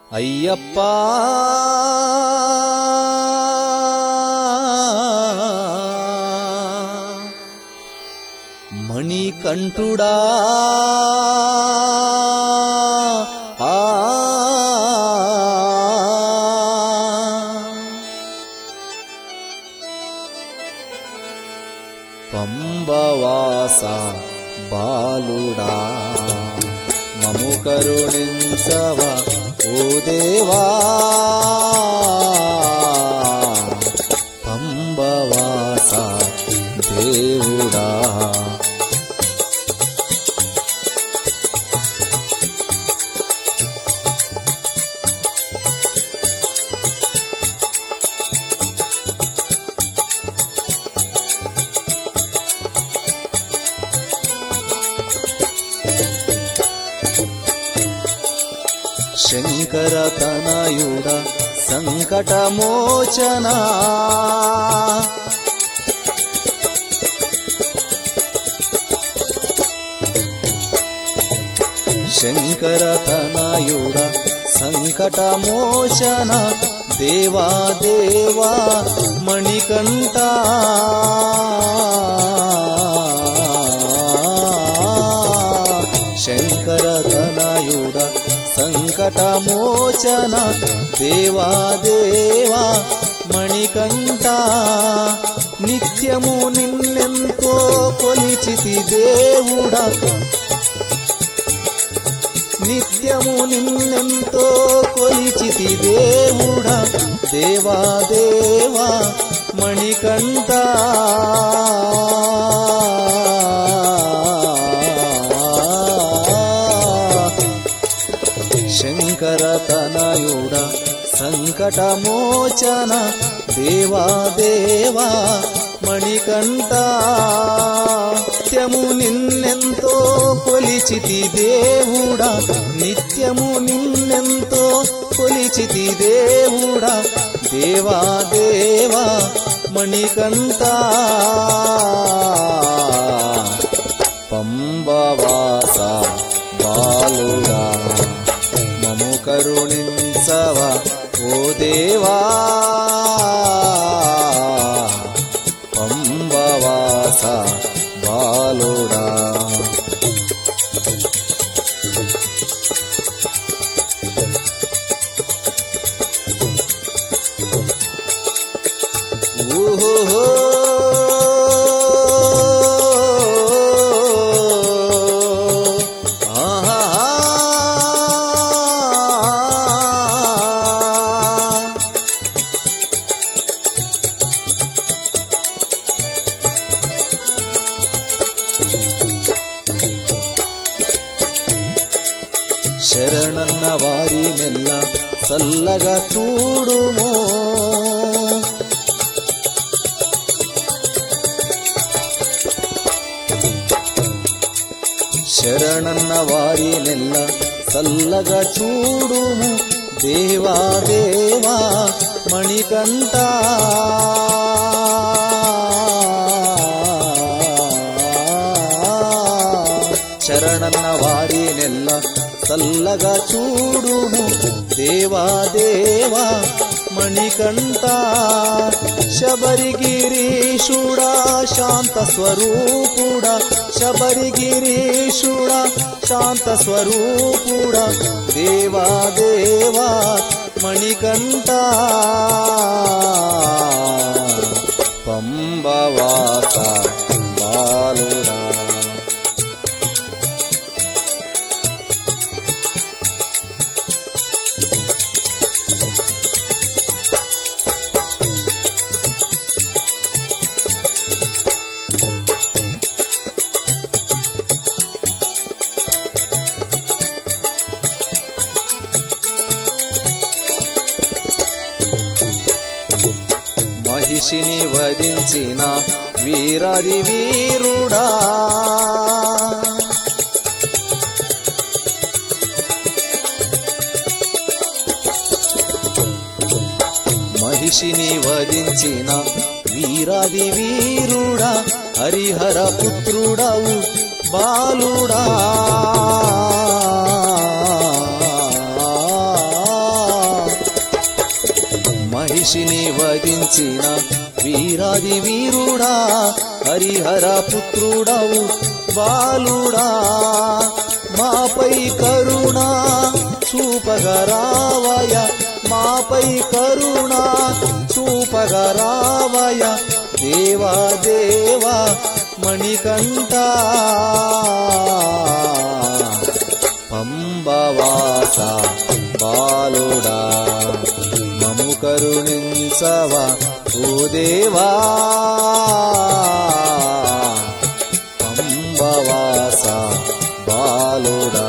అయ్యప్పా మణికంఠుడా పంబవాస బాలుడా మము కరుణించవ ఓ దేవా పంబవాస దేవుడా శంకర తనయుడ సంకటమోచన శంకర తనయుడ సంకటమోచన దేవా దేవా మణికంఠ శంకర తనయుడ సంకటమోచన దేవా దేవా మణికంఠ నిత్యము నిన్నెంతో కొలిచితి దేవుడా నిత్యము నిన్నెంతో కొలిచితి దేవుడా దేవా దేవా మణికంఠ శంకర తనయుడ సంకటమోచన దేవా దేవా మణికంఠ నిత్యము నిన్నెంతో కొలిచితి దేవుడా నిత్యము నిన్నెంతో కొలిచితి దేవుడా దేవా దేవా మణికంఠ పంబవాస బాలుడా మము కరుణించవ ఓ దేవా పంబవాస బాలుడా ఓహో శరణన్న వారి మెల్ల చల్లగా చూడుమో శరణన్న వారి నెల్ల చల్లగా చూడుము దేవా దేవా మణికంఠ శరణన్న వారి నెల్ల చల్లగా చూడుము దేవా దేవా మణికంఠ శబరిగిరీశుడా శాంత స్వరూపుడా శబరిగిరీశుడా శాంత స్వరూపుడా దేవా దేవా మణికంఠ పంబవాస బాలుడా మహిషిని వధించిన వీరాది వీరుడా మహిషిని వధించిన వీరాది వీరుడా హరిహర పుత్రుడవు బాలుడా మహిషిని వధించిన వీరాది వీరుడా హరిహర పుత్రుడవు బాలుడా మాపై కరుణ చూపగరావయ మాపై కరుణ చూపగరావయ దేవా దేవా మణికంఠ పంబవాస బాలుడా మము కరుణించవా ఓ దేవా పంబవాస బాలుడా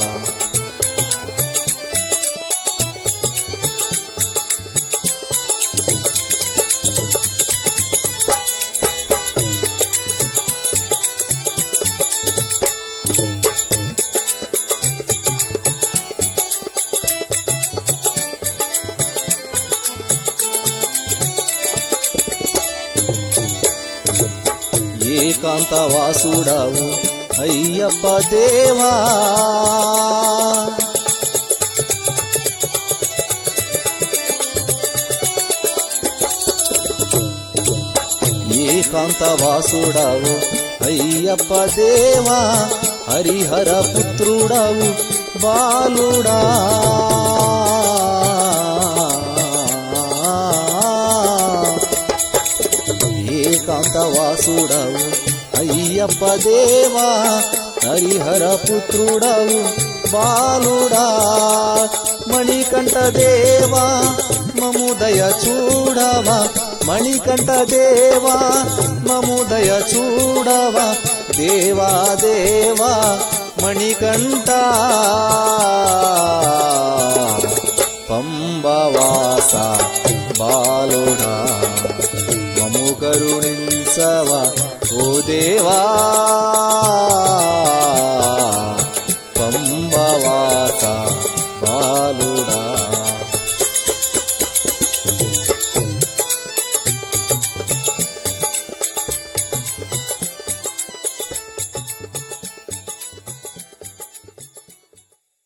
ఏకాంతవాసుడవు అయ్యప్ప దేవా ఏకాంతవాసుడవు అయ్యప్ప దేవా హరిహర పుత్రుడవు బాలుడా ఏకాంతవాసుడవు అయ్యప్ప దేవా హరిహర పుత్రుడవు బాలుడా మణికంఠ దేవా మము దయ చూడవా మణికంఠ దేవా మము దయ చూడవా దేవా దేవా మణికంఠ పంబవాస బాలుడా మము కరుణించవా ఓ దేవా